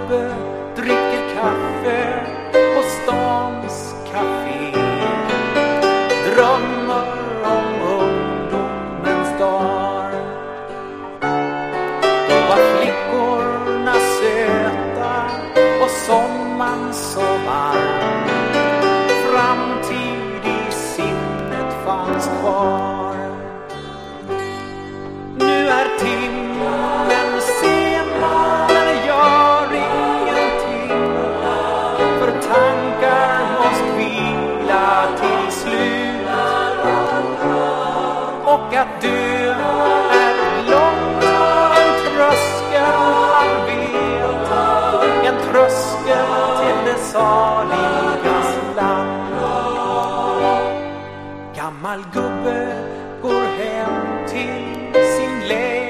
gubbe dricker kaffe på stans café. Drömmar om ungdomens dagar. Då var flickorna söta och sommaren så varm. Framtid i sinnet fanns kvar. Nu är timmen sen, men gör ingenting. För tankar måste vila till slut. Och att dö är långt, en tröskel man vet. En tröskel till det saligas land. Gammal gubbe går hem till sin lägenhet.